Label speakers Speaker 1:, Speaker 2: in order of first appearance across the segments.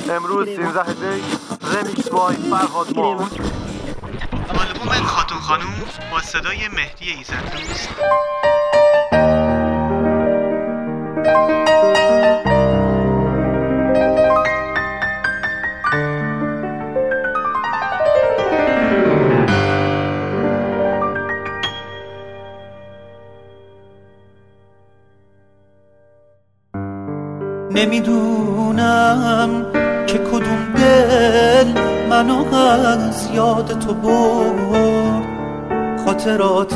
Speaker 1: امروز 13 دی رمیکس بای فرهاد ما.
Speaker 2: آلبوم خاتون خانوم با صدای مهدی ایزددوست.
Speaker 3: نمیدونم که کدوم دل منو از یاد تو برد، خاطرات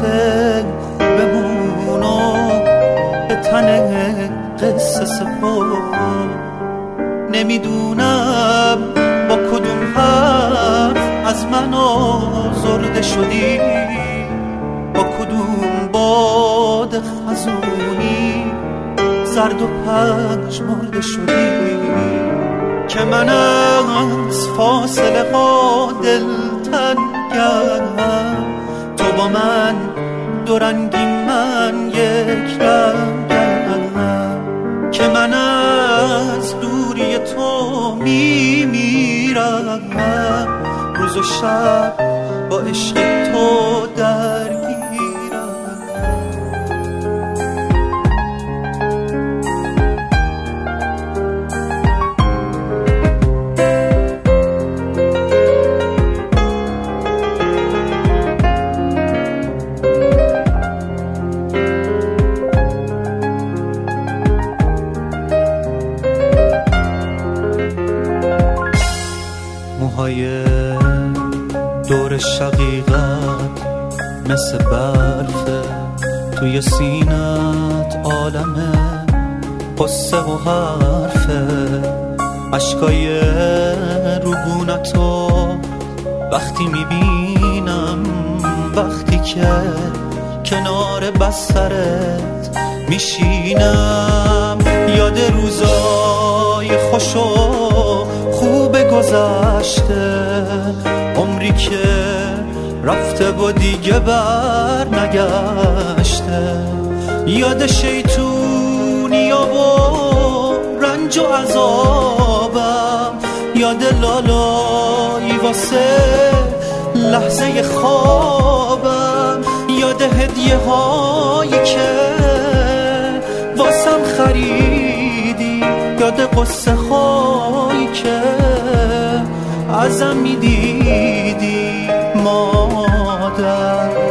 Speaker 3: خوبمونو به تن قصه سپرد. نمیدونم با کدوم حرف از من آزرده شدی، با کدوم باد خزونی زرد و پژمرده شدی، که من از فاصله ها دلتنگم، تو با من دو رنگی من یک رنگم، که من از دوری تو میمیرم، روز و شب با عشق تو درگیرم. موهای دور شقیقت مثل برفه، توی سینت عالمه قصه و حرفه، عشقای روبونتو وقتی میبینم، وقتی که کنار بسترت میشینم، یاد روزای خوشو خوب گذشته، عمری که رفته و دیگه بر نگشته، یاد شیطونیا و رنج و عذابم، یاد لالایی واسه لحظه خوابم، یاد هدیه هایی که واسم خریدی، یاد قصه هایی که ازم میدیدی، مادر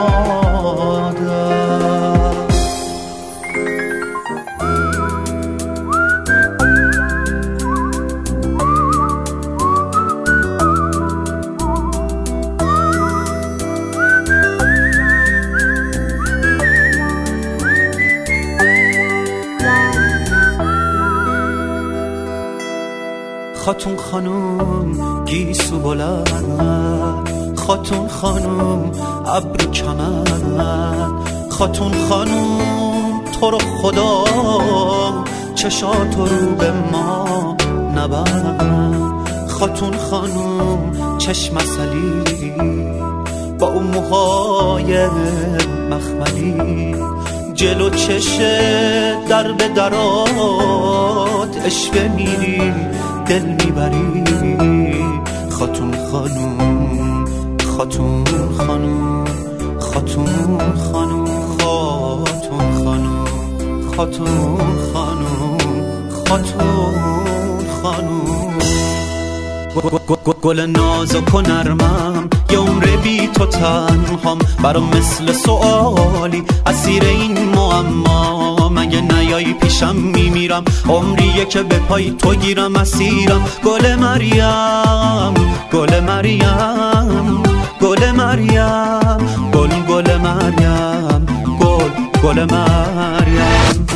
Speaker 3: خاتون خانوم گیسو بلند، خاتون خانوم ابرو کمند، خاتون خانوم تو رو خدا چشاتو رو به ما نبند، خاتون خانوم چشم عسلی با اون موهای مخملی، جلو چشه در به درات اشوه میری دل میبری، خاتون خانوم خاتون خانوم خاتون خانوم خاتون خانوم خاتون خانوم خاتون خانوم، گل نازک و نرمم، یه عمر بی تو تنهام، برام مثل سوالی اسیر این معما، مگه نیایی پیشم میمیرم، عمریه که به پای تو گیرم اسیرم، گل مریم گل مریم گل مریم گل مریم گل مریم.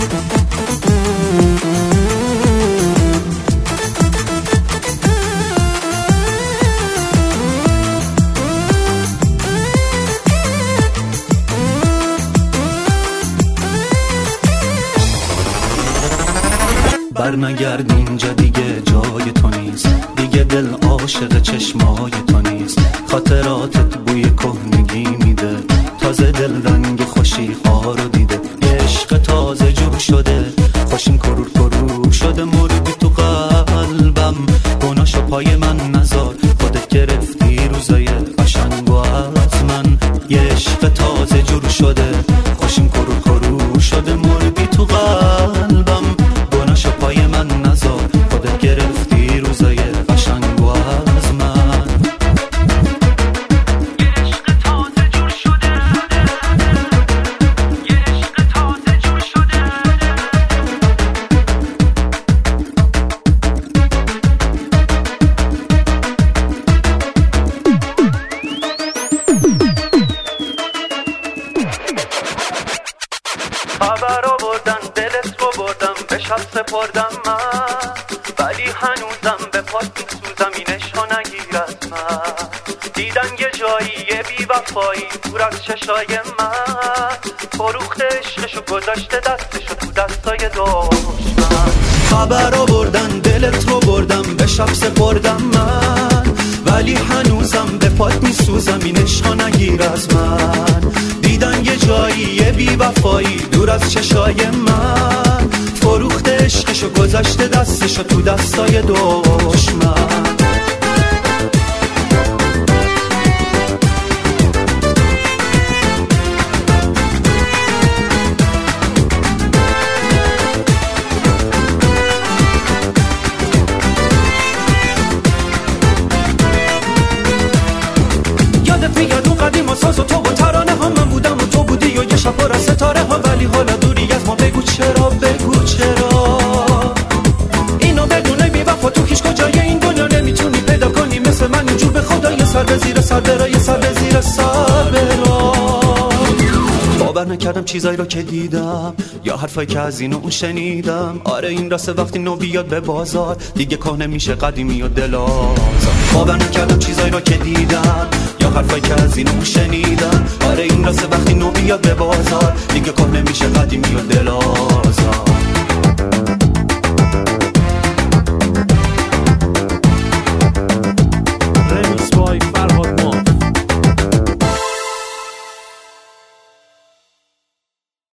Speaker 3: برنگرد اینجا دیگه جای تو نیست، دیگه دل عاشق چشمای تو نیست، خاطراتت بوی کهنگی میده، تازه دل رنگ خوشی ها رو دیده، عشق تازه جور شده، خوشیم کرور کرور شده، مردی تو قلبم، پات میسوزم اینش ها نگیر از من. دیدم یه جایی یه بی وفایی دور از چشای من، فروخت عشقشو گذاشته دستشو تو دستای دشمن. خبر آوردن دلت رو بردم به شب سپردم من، ولی هنوزم به پات میسوزم این عشقا نگیر از من. دیدن یه جایی یه بی وفایی دور از چشای من، فروخت عشقشو گذاشته دستشو تو دستای دشمن. میاد اون قدیم و ساز و تو و ترانه ها، من بودم و تو بودی و یه شب پر از ستاره ها، ولی حالا دوری از ما بگو چرا، بگو چرا اینو بدونه بی وفا تو هیچ کجای این دنیا نمیتونی پیدا کنی مثل من اینجور به خدا. یه سر به زیر سر برا، یه سر به زیر سر برا. باور نکردم چیزایی رو که دیدم یا حرفایی که از این و اون شنیدم. آره این راسته وقتی نو بیاد به بازار دیگه کهنه میشه قدیمی و دلازار. باور نکردم چیزایی رو که دیدم یا حرفایی که از این و اون شنیدم. آره این راسته وقتی نو بیاد به بازار دیگه کهنه میشه قدیمی و دلازار.